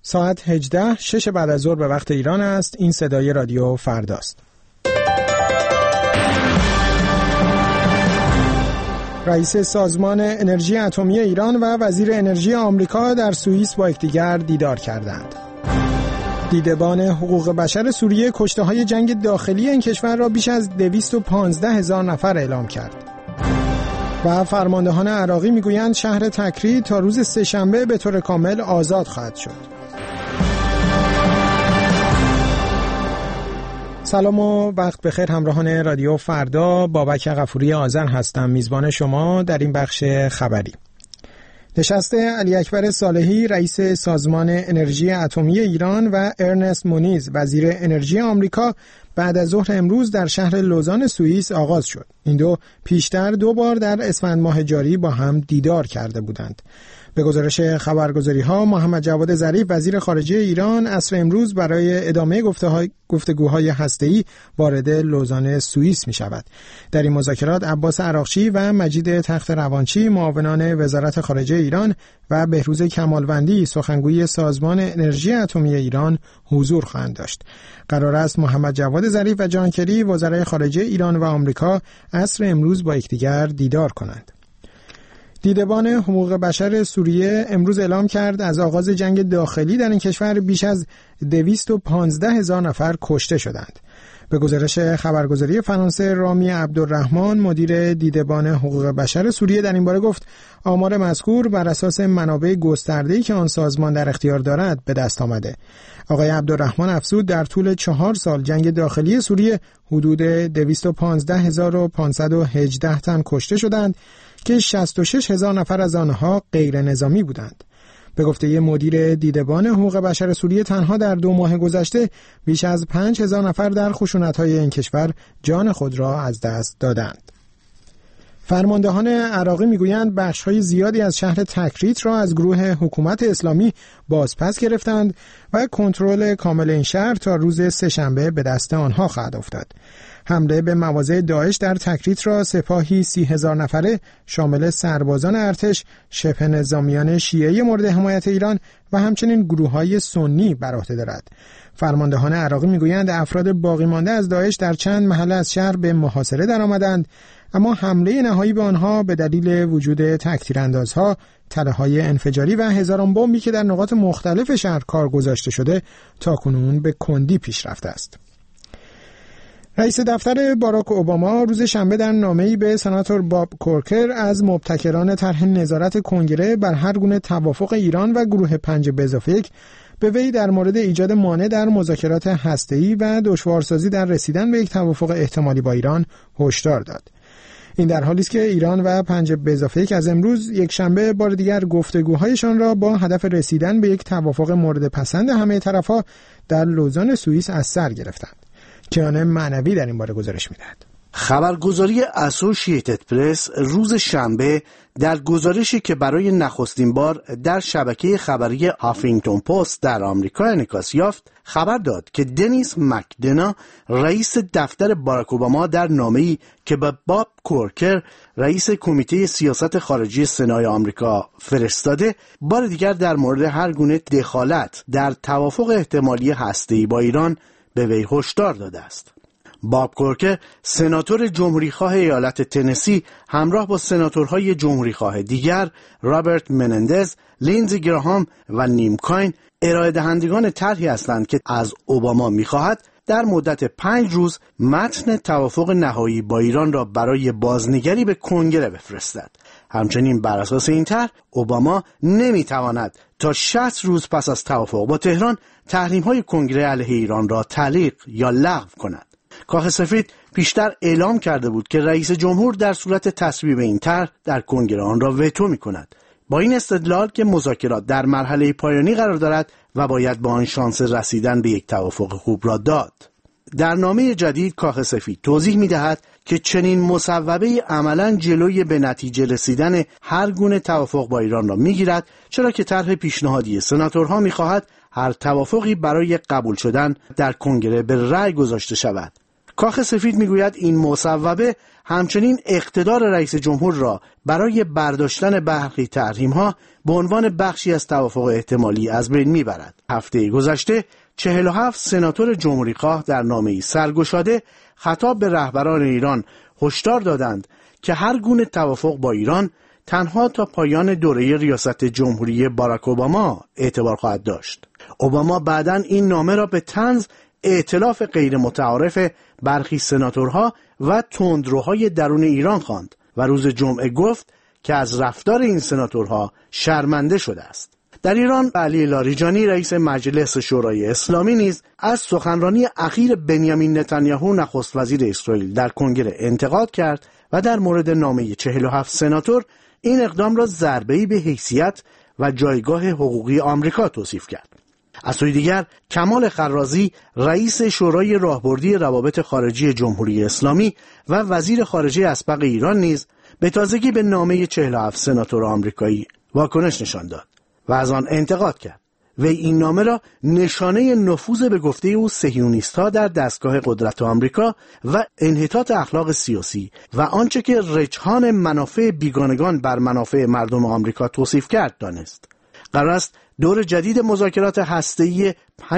ساعت 18 6 بعد از ظهر به وقت ایران است. این صدای رادیو فرداست. رئیس سازمان انرژی اتمی ایران و وزیر انرژی آمریکا در سوئیس با یکدیگر دیدار کردند. دیدبان حقوق بشر سوریه کشته‌های جنگ داخلی این کشور را بیش از 215,000 نفر اعلام کرد. و فرماندهان عراقی میگویند شهر تکریت تا روز سه‌شنبه به طور کامل آزاد خواهد شد. سلام و وقت بخیر همراهان رادیو فردا، بابک غفوری آذر هستم، میزبان شما در این بخش خبری. نشست علی اکبر صالحی رئیس سازمان انرژی اتمی ایران و ارنست مونیز وزیر انرژی آمریکا بعد از ظهر امروز در شهر لوزان سوئیس آغاز شد. این دو پیشتر 2 بار در اسفند ماه جاری با هم دیدار کرده بودند. به گزارش خبرگزاری‌ها محمد جواد ظریف وزیر خارجه ایران عصر امروز برای ادامه گفتگوهای هسته‌ای وارد لوزان سوئیس می‌شود. در این مذاکرات عباس عراقچی و مجید تخت روانچی معاونان وزارت خارجه ایران و بهروز کمالوندی سخنگوی سازمان انرژی اتمی ایران حضور خواهند داشت. قرار است محمد جواد ظریف و جان کری وزرای خارجه ایران و آمریکا عصر امروز با یکدیگر دیدار کنند. دیدبان حقوق بشر سوریه امروز اعلام کرد از آغاز جنگ داخلی در این کشور بیش از 215,000 نفر کشته شدند. به گزارش خبرگزاری فرانسه رامی عبدالرحمن مدیر دیدبان حقوق بشر سوریه در این باره گفت آمار مذکور بر اساس منابع گسترده‌ای که آن سازمان در اختیار دارد به دست آمده. آقای عبدالرحمن افزود در طول 4 سال جنگ داخلی سوریه حدود 215,518 تن کشته شدند که 66,000 نفر از آنها غیر نظامی بودند. به گفته مدیر دیدبان حقوق بشر سوریه تنها در 2 ماه گذشته بیش از 5,000 نفر در خشونت‌های این کشور جان خود را از دست دادند. فرماندهان عراقی میگویند بخش‌های زیادی از شهر تکریت را از گروه حکومت اسلامی بازپس گرفتند و کنترل کامل این شهر تا روز سه‌شنبه به دست آنها خواهد افتاد. حمله به مواضع داعش در تکریت را سپاهی 30,000 نفره شامل سربازان ارتش، شبه نظامیان شیعه مورد حمایت ایران و همچنین گروه‌های سنی بر عهده دارد. فرماندهان عراقی میگویند افراد باقی مانده از داعش در چند محله از شهر به محاصره درآمدند، اما حمله نهایی به آنها به دلیل وجود تک‌تیراندازها، تله‌های انفجاری و هزاران بمبی که در نقاط مختلف شهر کار گذاشته شده تاکنون به کندی پیش رفته است. رئیس دفتر باراک اوباما روز شنبه در نامه‌ای به سناتور باب کورکر از مبتکران طرح نظارت کنگره بر هر گونه توافق ایران و گروه 5+1 به وی در مورد ایجاد مانع در مذاکرات هسته‌ای و دشوارسازی در رسیدن به یک توافق احتمالی با ایران هشدار داد. این در حالی است که ایران و 5+1 از امروز یک شنبه بار دیگر گفتگوهایشان را با هدف رسیدن به یک توافق مورد پسند همه طرف‌ها در لوزان سوئیس از سر گرفتند. کیان معنوی در این باره گزارش می‌دهد. خبرگزاری اسوسییتد پرس روز شنبه در گزارشی که برای نخستین بار در شبکه خبری هافینگتون پست در آمریکا انعکاس یافت خبر داد که دنیس مکدنا رئیس دفتر باراک اوباما در نامه‌ای که به باب کورکر رئیس کمیته سیاست خارجی سنای آمریکا فرستاده بار دیگر در مورد هر گونه دخالت در توافق احتمالی هسته‌ای با ایران به وی هشدار داده است. باب کورکر سناتور جمهوریخواه ایالت تنسی همراه با سناتورهای جمهوریخواه دیگر رابرت منندز، لیندزی گراهام و نیم کاین ارائه دهندگان طرحی هستند که از اوباما می‌خواهد در مدت 5 روز متن توافق نهایی با ایران را برای بازنگری به کنگره بفرستد. همچنین بر اساس این طرح اوباما نمی‌تواند تا 60 روز پس از توافق با تهران تحریم‌های کنگره علیه ایران را تعلیق یا لغو کند. کاخ سفید پیشتر اعلام کرده بود که رئیس جمهور در صورت تصویب این طرح در کنگره آن را وتو می‌کند. با این استدلال که مذاکرات در مرحله پایانی قرار دارد و باید با آن شانس رسیدن به یک توافق خوب را داد. در نامه جدید کاخ سفید توضیح می‌دهد که چنین مصوبه‌ای عملاً جلوی به نتیجه رسیدن هر گونه توافق با ایران را می‌گیرد، چرا که طرح پیشنهادی سناتورها می‌خواهد هر توافقی برای قبول شدن در کنگره به رأی گذاشته شود. کاخ سفید میگوید این مصوبه همچنین اقتدار رئیس جمهور را برای برداشتن برخی تحریم‌ها به عنوان بخشی از توافق احتمالی از بین میبرد. هفته گذشته 47 سناتور جمهوری‌خواه در نامه‌ای سرگشاده خطاب به رهبران ایران هشدار دادند که هر گونه توافق با ایران تنها تا پایان دوره ریاست جمهوری باراک اوباما اعتبار خواهد داشت. اوباما بعداً این نامه را به طنز ائتلاف غیر متعارف برخی سناتورها و تندروهای درون ایران خواند و روز جمعه گفت که از رفتار این سناتورها شرمنده شده است. در ایران علی لاریجانی رئیس مجلس شورای اسلامی نیز از سخنرانی اخیر بنیامین نتانیاهو نخست وزیر اسرائیل در کنگره انتقاد کرد و در مورد نامه 47 سناتور این اقدام را ضربه‌ای به حیثیت و جایگاه حقوقی آمریکا توصیف کرد. از سوی دیگر کمال خرازی رئیس شورای راهبردی روابط خارجی جمهوری اسلامی و وزیر خارجه اسبق ایران نیز به تازگی به نامه 47 سناتور آمریکایی واکنش نشان داد و از آن انتقاد کرد. وی این نامه را نشانه نفوذ به گفته او صهیونیست‌ها در دستگاه قدرت آمریکا و انحطاط اخلاق سیاسی و آنچه که رجحان منافع بیگانگان بر منافع مردم آمریکا توصیف کرد دانست. قرار است دور جدید مذاکرات هسته‌ای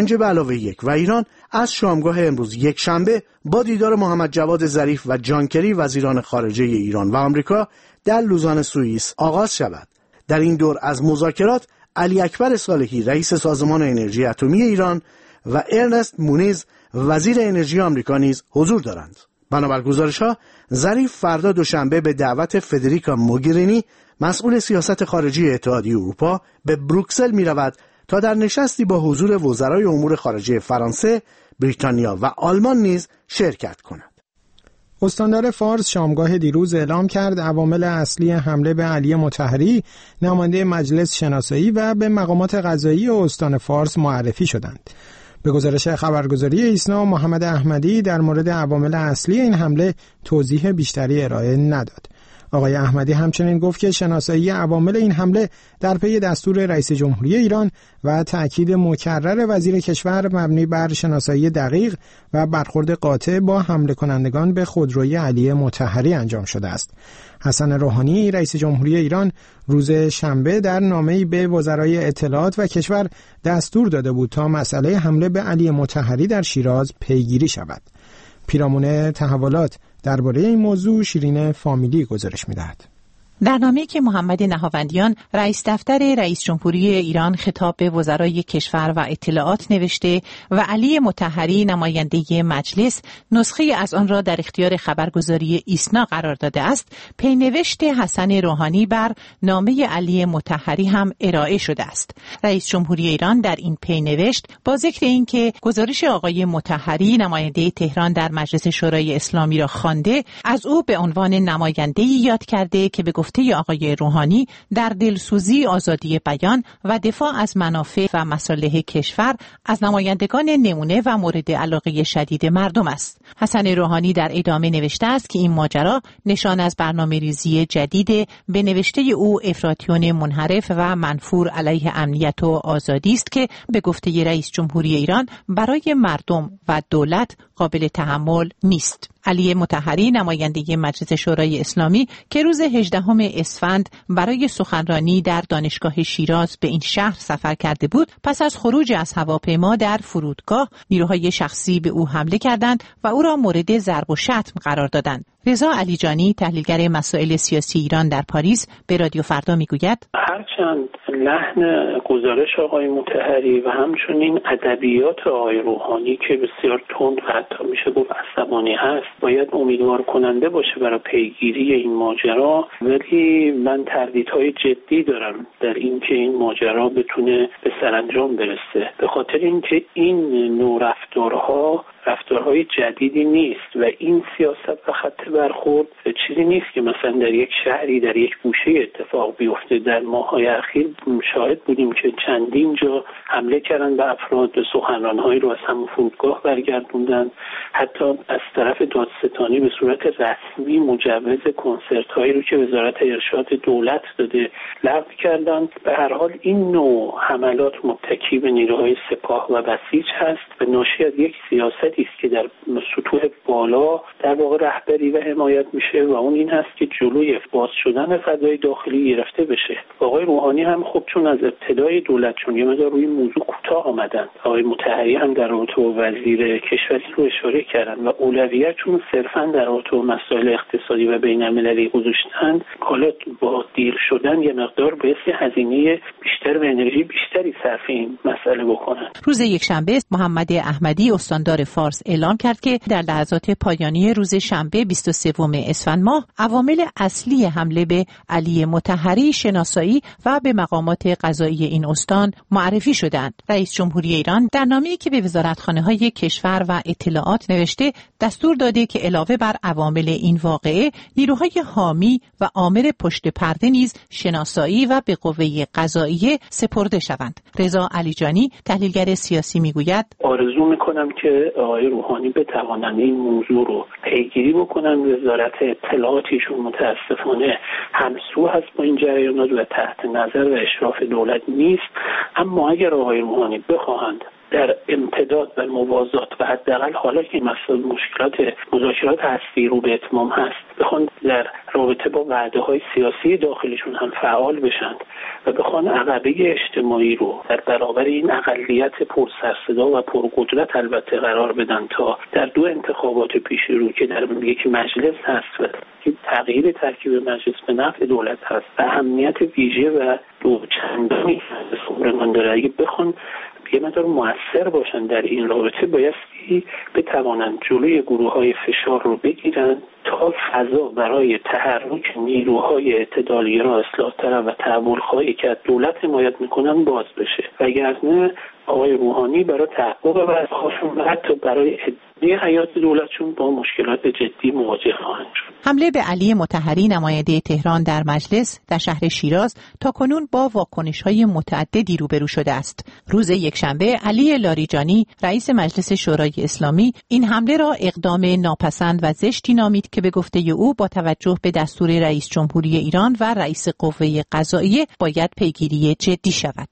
5+1 و ایران از شامگاه امروز یک شنبه با دیدار محمد جواد ظریف و جان کری وزیران خارجه ایران و آمریکا در لوزان سوئیس آغاز شود. در این دور از مذاکرات علی اکبر صالحی رئیس سازمان انرژی اتمی ایران و ارنست مونیز وزیر انرژی آمریکا نیز حضور دارند. بنابر گزارش‌ها ظریف فردا دوشنبه به دعوت فدریکا موگرینی مسئول سیاست خارجی اتحادیه اروپا به بروکسل می‌رود تا در نشستی با حضور وزرای امور خارجه فرانسه، بریتانیا و آلمان نیز شرکت کند. استاندار فارس شامگاه دیروز اعلام کرد عوامل اصلی حمله به علی مطهری نماینده مجلس شناسایی و به مقامات قضایی استان فارس معرفی شدند. به گزارش خبرگزاری ایسنا محمد احمدی در مورد عوامل اصلی این حمله توضیح بیشتری ارائه نداد. آقای احمدی همچنین گفت که شناسایی عوامل این حمله در پی دستور رئیس جمهوری ایران و تأکید مکرر وزیر کشور مبنی بر شناسایی دقیق و برخورد قاطع با حمله کنندگان به خودروی علی مطهری انجام شده است. حسن روحانی رئیس جمهوری ایران روز شنبه در نامه‌ای به وزرای اطلاعات و کشور دستور داده بود تا مسئله حمله به علی مطهری در شیراز پیگیری شود. پیرامون تحولات درباره این موضوع شیرین فامیلی گزارش می‌دهد. در نامه‌ای که محمد نهاوندیان رئیس دفتر رئیس جمهوری ایران خطاب به وزرای کشور و اطلاعات نوشته و علی مطهری نماینده مجلس نسخه از آن را در اختیار خبرگزاری ایسنا قرار داده است، پینوشت حسن روحانی بر نامه علی مطهری هم ارائه شده است. رئیس جمهوری ایران در این پینوشت با ذکر اینکه گزارش آقای مطهری نماینده تهران در مجلس شورای اسلامی را خوانده، از او به عنوان نماینده‌ای یاد کرده که به گفته آقای روحانی در دلسوزی آزادی بیان و دفاع از منافع و مصالح کشور از نمایندگان نمونه و مورد علاقه شدید مردم است. حسن روحانی در ادامه نوشته است که این ماجرا نشان از برنامه‌ریزی جدید به نوشته او افراطیون منحرف و منفور علیه امنیت و آزادی است که به گفته رئیس جمهوری ایران برای مردم و دولت قابل تحمل نیست. علی مطهری نماینده مجلس شورای اسلامی که روز 18 اسفند برای سخنرانی در دانشگاه شیراز به این شهر سفر کرده بود، پس از خروج از هواپیما در فرودگاه نیروهای شخصی به او حمله کردند و او را مورد ضرب و شتم قرار دادند. رضا علیجانی تحلیلگر مسائل سیاسی ایران در پاریس به رادیو فردا میگوید هرچند لحن گزارش آقای مطهری و همچنین ادبیات آقای روحانی که بسیار تند و حتی میشه گفت عصبانی هست باید امیدوار کننده باشه برای پیگیری این ماجرا، ولی من تردیدهای جدی دارم در اینکه این ماجرا بتونه به سرانجام برسه، به خاطر اینکه این نوع رفتارهای جدیدی نیست و این سیاست و خط برخورد چیزی نیست که مثلا در یک شهری در یک گوشه اتفاق بیفته. در ماه‌های اخیر شاهد بودیم که چندین جا حمله کردن به افراد، سخنران‌هایی رو از همون فرودگاه برگردوندن، حتی از طرف دادستانی به صورت رسمی مجوز کنسرت‌هایی رو که وزارت ارشاد دولت داده لغو کردن. به هر حال این نوع حملات متکی به نیروهای سپاه و بسیج هست و ناشی از یک سیاست موردی است که در سطوح بالا در واقع رهبری و حمایت میشه و اون این هست که جلوی باز شدن فضای داخلی گرفته بشه. آقای روحانی هم خب چون از ابتدای دولت چون یه مقدار روی موضوع کوتاه آمدن، آقای مطهری هم در رابطه با وزیر کشوری رو اشاره کردن و اولویتشون صرفا در رابطه با مسائل اقتصادی و بین‌المللی گذاشتن. حالا با دیر شدن یه مقدار باید هزینه بیشتر و انرژی بیشتری صرف این مسئله بکنن. روز یکشنبه محمد احمدی استاندار فارس اعلام کرد که در لحظات پایانی روز شنبه 23 اسفند ماه عوامل اصلی حمله به علی مطهری شناسایی و به مقامات قضایی این استان معرفی شدند. رئیس جمهوری ایران در نامه‌ای که به وزارتخانه‌های کشور و اطلاعات نوشته دستور داده که علاوه بر عوامل این واقعه نیروهای حامی و آمر پشت پرده نیز شناسایی و به قوه قضاییه سپرده شوند. رضا علیجانی تحلیلگر سیاسی میگوید آرزو میکنم که آقای روحانی بتوانند این موضوع رو پیگیری بکنن. وزارت اطلاعاتیشون متاسفانه همسو هست با این جریانات و تحت نظر و اشراف دولت نیست. اما اگر آقای روحانی بخواهند در امتداد و موازات و حداقل حالا که مذاکرات هستی رو به اتمام هست بخوان در رابطه با وعده‌های سیاسی داخلیشون هم فعال بشن و بخوان عقبه اجتماعی رو در برابر این اقلیت پرسرصدا و پرقدرت البته قرار بدن تا در دو انتخابات پیش رو که در یک مجلس هست و تغییر ترکیب مجلس به نفع دولت هست و اهمیت ویژه و دوچندانی سخنران داره، اگه بخوان یه مقدار مؤثر باشن در این رابطه بایستی بتوانند جلوی گروه‌های فشار رو بگیرن تا فضا برای تحرک نیروهای اعتدالگرا اصلاح‌طلب و تحول‌خواهی که از دولت حمایت میکنن باز بشه. وگرنه آقای روحانی برای تحقق وظیفه‌شون و حتی برای ادامه حیات دولتشون با مشکلات جدی مواجه خواهند شد. حمله به علی مطهری نماینده تهران در مجلس در شهر شیراز تاکنون با واکنش‌های متعددی روبرو شده است. روز یکشنبه علی لاریجانی رئیس مجلس شورای اسلامی این حمله را اقدام ناپسند و زشتی نامید که به گفته او با توجه به دستور رئیس جمهوری ایران و رئیس قوه قضاییه باید پیگیری جدی شود.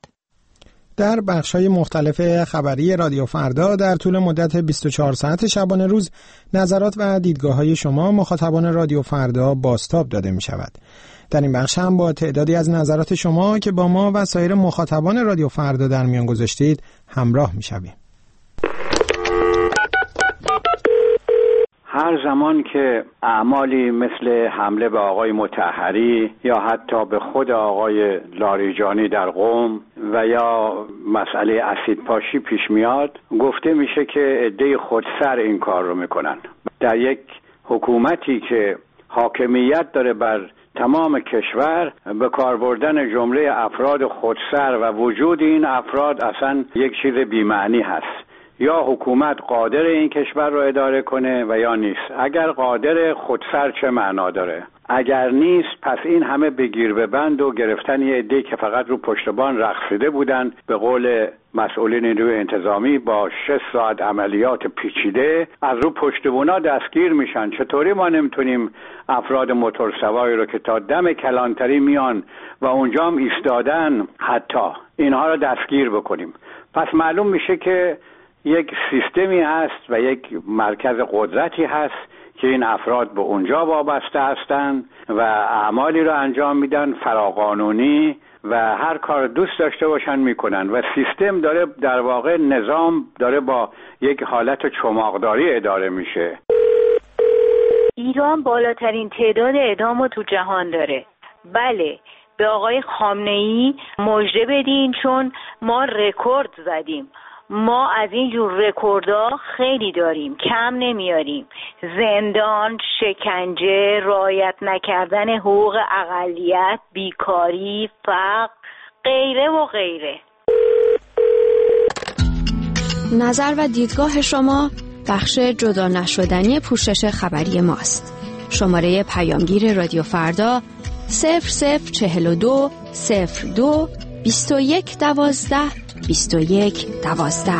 در بخش‌های مختلف خبری رادیو فردا در طول مدت 24 ساعت شبانه روز نظرات و دیدگاه‌های شما مخاطبان رادیو فردا بازتاب داده می‌شود. در این بخش هم با تعدادی از نظرات شما که با ما و سایر مخاطبان رادیو فردا در میان گذاشتید همراه می‌شویم. هر زمان که اعمالی مثل حمله به آقای مطهری یا حتی به خود آقای لاریجانی در قم و یا مسئله اسیدپاشی پیش میاد، گفته میشه که عده خودسر این کار رو میکنن. در یک حکومتی که حاکمیت داره بر تمام کشور، به کار بردن جمله افراد خودسر و وجود این افراد اصلا یک چیز بی‌معنی هست. یا حکومت قادر این کشور رو اداره کنه و یا نیست. اگر قادر، خودسر چه معنا داره؟ اگر نیست، پس این همه بگیر ببند و گرفتن یه عده‌ای که فقط رو پشتبان رقصیده بودن، به قول مسئولین نیروی انتظامی با 6 ساعت عملیات پیچیده از رو پشتبونا دستگیر میشن. چطوری ما نمیتونیم افراد موتورسواری رو که تا دم کلانتری میان و اونجا هم ایستادن حتی اینها رو دستگیر بکنیم؟ پس معلوم میشه که یک سیستمی هست و یک مرکز قدرتی هست که این افراد به اونجا وابسته هستند و اعمالی رو انجام میدن فراقانونی و هر کار دوست داشته باشن میکنن و سیستم داره، در واقع نظام داره با یک حالت چماقداری اداره میشه. ایران بالاترین تعداد اعدام رو تو جهان داره. بله، به آقای خامنه‌ای مژده بدین چون ما رکورد زدیم. ما از این جور رکوردها خیلی داریم، کم نمیاریم. زندان، شکنجه، رعایت نکردن حقوق اقلیت، بیکاری، فقر، غیره و غیره. نظر و دیدگاه شما بخش جدا نشدنی پوشش خبری ماست. شماره پیامگیر رادیو فردا 0042 02 21 12 21 12.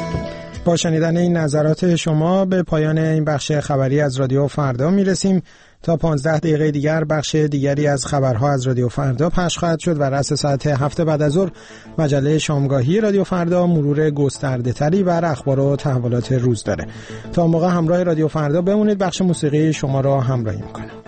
با شنیدن این نظرات شما به پایان این بخش خبری از رادیو فردا میرسیم. تا 15 دقیقه دیگر بخش دیگری از خبرها از رادیو فردا پخش خواهد شد و رأس ساعت 7 بعد از ظهر مجله شامگاهی رادیو فردا مرور گسترده‌تری بر اخبار و تحولات روز داره. تا موقع همراه رادیو فردا بمونید. بخش موسیقی شما را همراهی می‌کنه.